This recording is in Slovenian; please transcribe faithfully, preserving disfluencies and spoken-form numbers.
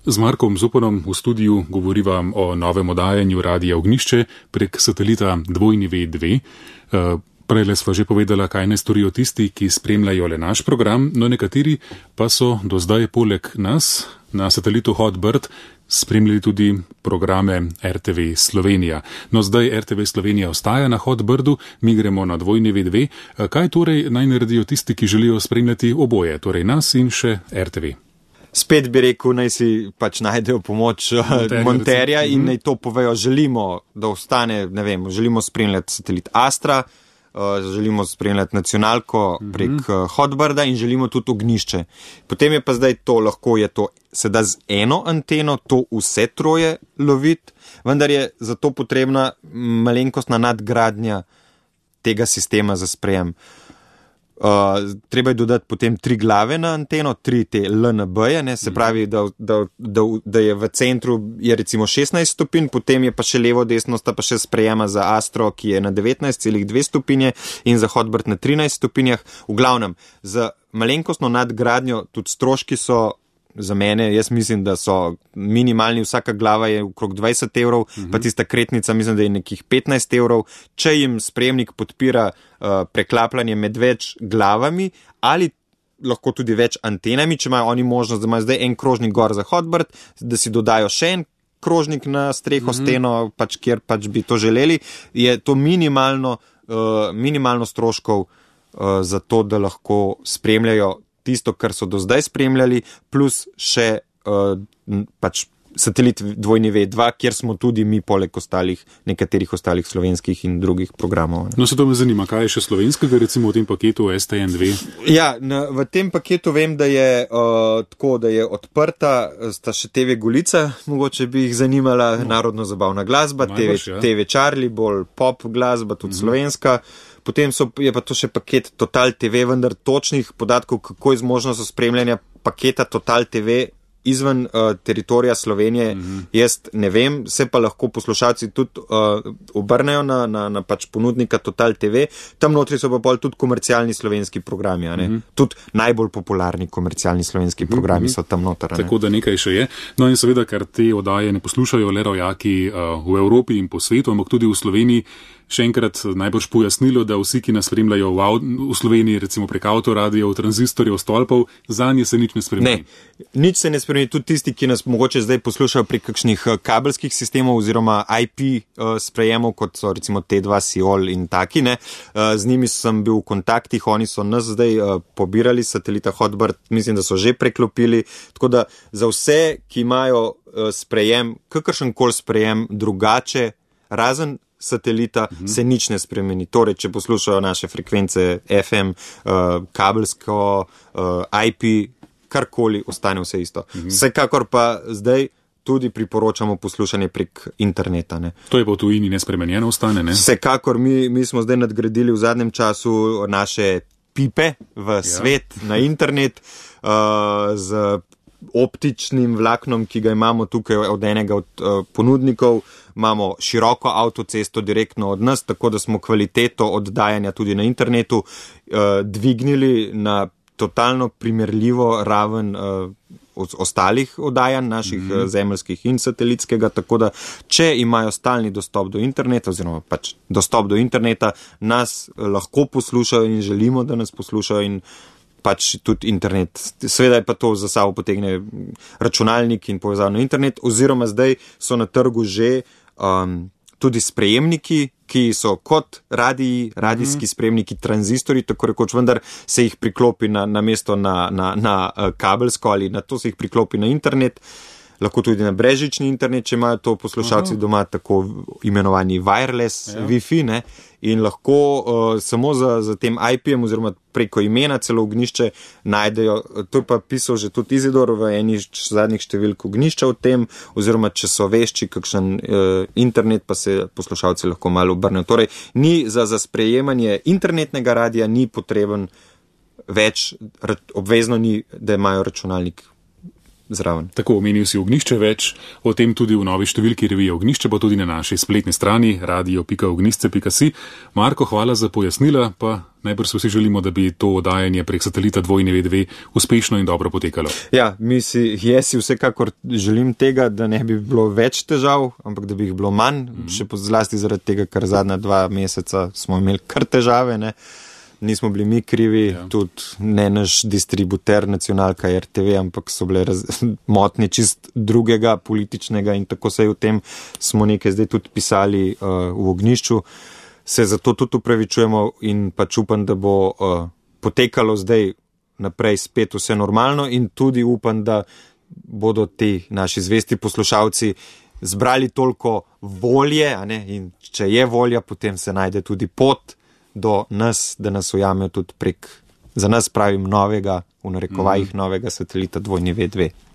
Z Markom Zupanom v studiu govoriva o novem oddajanju Radia Ognjišče prek satelita W dve. Prejle sva že povedala, kaj ne storijo tisti, ki spremljajo le naš program, no nekateri pa so do zdaj poleg nas na satelitu Hotbird spremljali tudi programe R T V Slovenija. No zdaj R T V Slovenija ostaja na Hotbirdu, mi gremo na W dve. Kaj torej naj naredijo tisti, ki želijo spremljati oboje, torej nas in še R T V? Spet bi rekel, naj si pač najdejo pomoč monterja, monterja in naj to povejo, želimo, da ostane, ne vem, želimo spremljati satelit Astra, želimo spremljati nacionalko prek Hotbirda in želimo tudi Ognjišče. Potem je pa zdaj to, lahko je to, se da z eno anteno to vse troje loviti, vendar je zato potrebna malenkostna nadgradnja tega sistema za sprejem. Uh, treba je dodati potem tri glave na anteno, tri te L N B-je, ne, se pravi, da, da, da, da je v centru je recimo šestnajst stopinj, potem je pa še levo, desno sta pa še sprejema za Astro, ki je na devetnajst celih dve stopinje in za Hotbird na trinajst stopinjah. V glavnem, za malenkostno nadgradnjo tudi stroški so za mene, jaz mislim, da so minimalni, vsaka glava je okrog dvajset evrov, uh-huh. pa tista kretnica mislim, da je nekih petnajst evrov. Če jim sprejemnik podpira uh, preklapljanje med več glavami ali lahko tudi več antenami, če imajo oni možnost, da imajo zdaj en krožnik gor za Hotbird, da si dodajo še en krožnik na streho, uh-huh. steno, pač kjer pač bi to želeli, je to minimalno, uh, minimalno stroškov uh, za to, da lahko spremljajo tisto, kar so do zdaj spremljali, plus še uh, pač satelit W dva, kjer smo tudi mi poleg ostalih, nekaterih ostalih slovenskih in drugih programov. Ne. No, se to me zanima, kaj je še slovenskega, recimo v tem paketu S T N dve? Ja, na, v tem paketu vem, da je uh, tako, da je odprta, sta še T V Golica, mogoče bi jih zanimala, no. Narodno zabavna glasba, Najbrž, T V, ja. T V Charlie, bolj pop glasba, tudi mm-hmm. slovenska. Potem so, je pa to še paket Total T V, vendar točnih podatkov, kako je z možnostjo spremljanja paketa Total T V izven uh, teritorija Slovenije, mm-hmm. jaz ne vem, se pa lahko poslušalci tudi uh, obrnejo na, na, na pač ponudnika Total T V, tam notri so pa pol tudi komercialni slovenski programi, a ne? Mm-hmm. Tudi najbolj popularni komercialni slovenski programi mm-hmm. so tam noter. Tako da nekaj še je. No in seveda, ker te oddaje ne poslušajo le rojaki uh, v Evropi in po svetu, ampak tudi v Sloveniji, še enkrat najbrž pojasnilo, da vsi, ki nas spremljajo v, v Sloveniji, recimo prek avtoradija, tranzistorjev, stolpov, zanje se nič ne spremeni. Ne, nič se ne spremeni. Tudi tisti, ki nas mogoče zdaj poslušajo prek kakšnih kabelskih sistemov oziroma I P uh, sprejemov, kot so recimo T dva, Siol in taki, ne. Uh, z njimi sem bil v kontaktih, oni so nas zdaj uh, pobirali satelita Hotbird, mislim, da so že preklopili. Tako da za vse, ki imajo uh, sprejem, kakršenkoli sprejem drugače, razen satelita, uh-huh. se nič ne spremeni. Torej, če poslušajo naše frekvence F M, uh, kabelsko, uh, I P, karkoli, ostane vse isto. Uh-huh. Vsekakor pa zdaj tudi priporočamo poslušanje prek interneta. Ne. To je pa v tujini nespremenjeno ostane, ne? Vsekakor, mi, mi smo zdaj nadgradili v zadnjem času naše pipe v ja. svet, na internet, uh, z optičnim vlaknom, ki ga imamo tukaj od enega od uh, ponudnikov, imamo široko avtocesto direktno od nas, tako da smo kvaliteto oddajanja tudi na internetu uh, dvignili na totalno primerljivo raven uh, ostalih oddajanj naših mm-hmm. zemeljskih in satelitskega, tako da če imajo stalni dostop do interneta oziroma pač dostop do interneta, nas lahko poslušajo in želimo, da nas poslušajo in pač tudi internet. Seveda je pa to za sabo potegne računalnik in povezavo na internet, oziroma zdaj so na trgu že um, tudi sprejemniki, ki so kot radiji, radijski sprejemniki, tranzistori, tako rekoč, vendar se jih priklopi na, na mesto na, na, na kabelsko ali na to se jih priklopi na internet, lahko tudi na brežični internet, če imajo to poslušalci doma, tako imenovani wireless ja. Wi-Fi, ne, in lahko uh, samo za, za tem I P-em oziroma preko imena celo Ognjišče najdejo, to je pa pisal že tudi Izidor v eni zadnjih številk Ognjišča o tem, oziroma če so vešči kakšen uh, internet, pa se poslušalci lahko malo obrnejo. Torej, ni za, za sprejemanje internetnega radija ni potreben več, obvezno ni, da imajo računalnik zraven. Tako, omenil si Ognjišče, več o tem tudi v novi številki revije Ognjišče, pa tudi na naši spletni strani radio pika ognjišče pika si. Marko, hvala za pojasnila, pa najbrž vsi želimo, da bi to oddajanje prek satelita dvojni ve dve uspešno in dobro potekalo. Ja, mi si, jaz si vsekakor želim tega, da ne bi bilo več težav, ampak da bi jih bilo manj, mm. še zlasti zaradi tega, ker zadnja dva meseca smo imeli kar težave, ne. Nismo bili mi krivi, ja. Tudi ne naš distributer, nacionalka er te ve, ampak so bile raz, motnje čist drugega političnega in tako se je v tem smo nekaj zdaj tudi pisali uh, v Ognjišču. Se zato tudi upravičujemo in pač upam, da bo uh, potekalo zdaj naprej spet vse normalno in tudi upam, da bodo ti naši zvesti poslušalci zbrali toliko volje, a ne, in če je volja, potem se najde tudi pot do nas, da nas ujamejo tudi prek, za nas pravim, novega, v narekovajih, mm. novega satelita dvojni ve dve.